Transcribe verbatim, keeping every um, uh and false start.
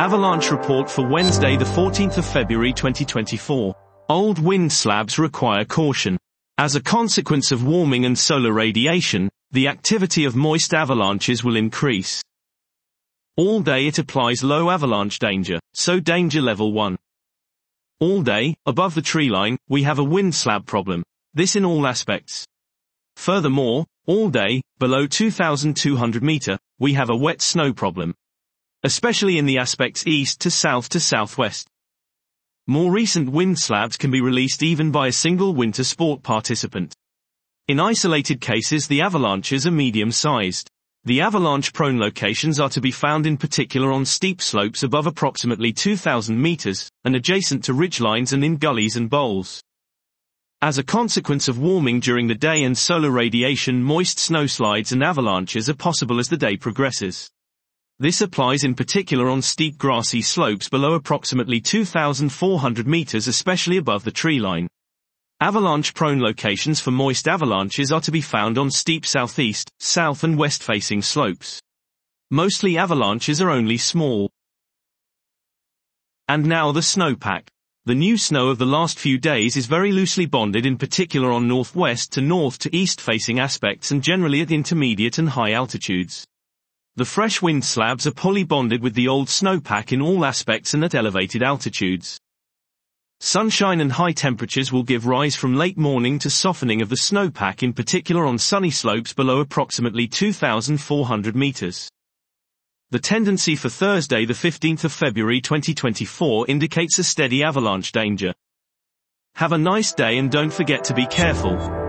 Avalanche report for Wednesday the fourteenth of February twenty twenty-four. Old wind slabs require caution. As a consequence of warming and solar radiation, the activity of moist avalanches will increase. All day it applies low avalanche danger, so danger level one. All day, above the tree line, we have a wind slab problem. This in all aspects. Furthermore, all day, below two thousand two hundred meters, we have a wet snow problem. Especially in the aspects east to south to southwest. More recent wind slabs can be released even by a single winter sport participant. In isolated cases the avalanches are medium-sized. The avalanche-prone locations are to be found in particular on steep slopes above approximately two thousand meters, and adjacent to ridgelines and in gullies and bowls. As a consequence of warming during the day and solar radiation, moist snowslides and avalanches are possible as the day progresses. This applies in particular on steep grassy slopes below approximately two thousand four hundred meters, especially above the tree line. Avalanche-prone locations for moist avalanches are to be found on steep southeast, south and west-facing slopes. Mostly avalanches are only small. And now the snowpack. The new snow of the last few days is very loosely bonded, in particular on northwest to north to east-facing aspects and generally at intermediate and high altitudes. The fresh wind slabs are poorly bonded with the old snowpack in all aspects and at elevated altitudes. Sunshine and high temperatures will give rise from late morning to softening of the snowpack, in particular on sunny slopes below approximately two thousand four hundred meters. The tendency for Thursday the fifteenth of February twenty twenty-four indicates a steady avalanche danger. Have a nice day and don't forget to be careful.